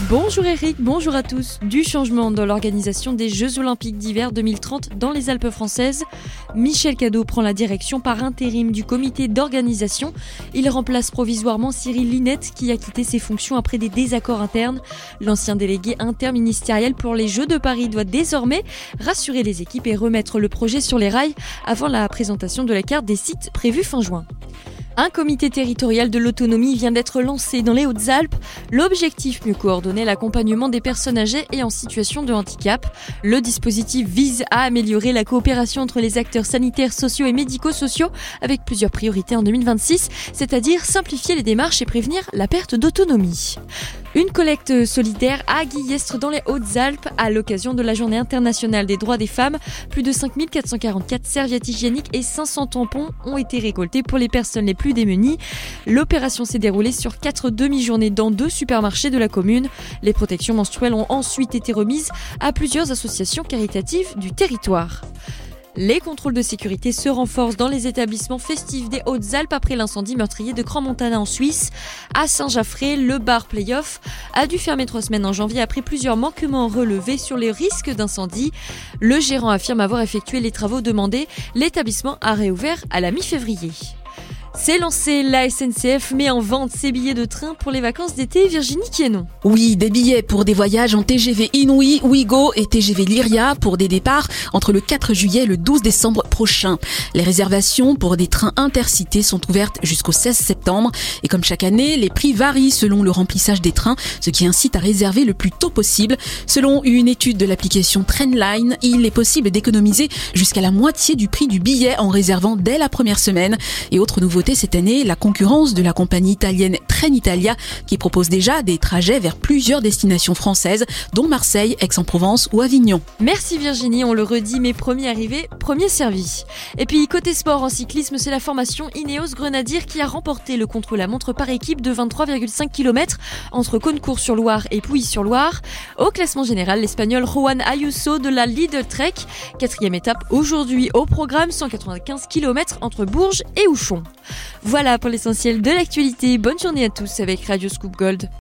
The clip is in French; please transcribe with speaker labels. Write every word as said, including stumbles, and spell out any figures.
Speaker 1: Bonjour Eric, bonjour à tous. Du changement dans l'organisation des Jeux Olympiques d'hiver deux mille trente dans les Alpes françaises. Michel Cadot prend la direction par intérim du comité d'organisation. Il remplace provisoirement Cyril Linette qui a quitté ses fonctions après des désaccords internes. L'ancien délégué interministériel pour les Jeux de Paris doit désormais rassurer les équipes et remettre le projet sur les rails avant la présentation de la carte des sites prévue fin juin. Un comité territorial de l'autonomie vient d'être lancé dans les Hautes-Alpes. L'objectif, mieux coordonner l'accompagnement des personnes âgées et en situation de handicap. Le dispositif vise à améliorer la coopération entre les acteurs sanitaires, sociaux et médico-sociaux avec plusieurs priorités en deux mille vingt-six, c'est-à-dire simplifier les démarches et prévenir la perte d'autonomie. Une collecte solidaire à Guillestre dans les Hautes-Alpes à l'occasion de la Journée internationale des droits des femmes. Plus de cinq mille quatre cent quarante-quatre serviettes hygiéniques et cinq cents tampons ont été récoltés pour les personnes les plus démunies. L'opération s'est déroulée sur quatre demi-journées dans deux supermarchés de la commune. Les protections menstruelles ont ensuite été remises à plusieurs associations caritatives du territoire. Les contrôles de sécurité se renforcent dans les établissements festifs des Hautes-Alpes après l'incendie meurtrier de Crans-Montana en Suisse. À Saint-Jaffré, le bar Playoff a dû fermer trois semaines en janvier après plusieurs manquements relevés sur les risques d'incendie. Le gérant affirme avoir effectué les travaux demandés. L'établissement a réouvert à la mi-février. C'est lancé, la S N C F met en vente ses billets de train pour les vacances d'été. Virginie Quienon.
Speaker 2: Oui, des billets pour des voyages en T G V Inouï, Ouigo et T G V Lyria pour des départs entre le quatre juillet et le douze décembre prochain. Les réservations pour des trains intercités sont ouvertes jusqu'au seize septembre et comme chaque année, les prix varient selon le remplissage des trains, ce qui incite à réserver le plus tôt possible. Selon une étude de l'application Trendline, il est possible d'économiser jusqu'à la moitié du prix du billet en réservant dès la première semaine. Et autre nouveauté cette année, la concurrence de la compagnie italienne Trenitalia qui propose déjà des trajets vers plusieurs destinations françaises, dont Marseille, Aix-en-Provence ou Avignon.
Speaker 1: Merci Virginie, on le redit, mais premier arrivé, premier servi. Et puis côté sport en cyclisme, c'est la formation Ineos Grenadier qui a remporté le contre-la-montre par équipe de vingt-trois virgule cinq kilomètres entre Caunecourt-sur-Loire et Pouilly-sur-Loire. Au classement général, l'Espagnol Juan Ayuso de la Lidl Trek, quatrième étape aujourd'hui au programme, cent quatre-vingt-quinze kilomètres entre Bourges et Ouchon. Voilà pour l'essentiel de l'actualité. Bonne journée à tous avec Radio Scoop Gold.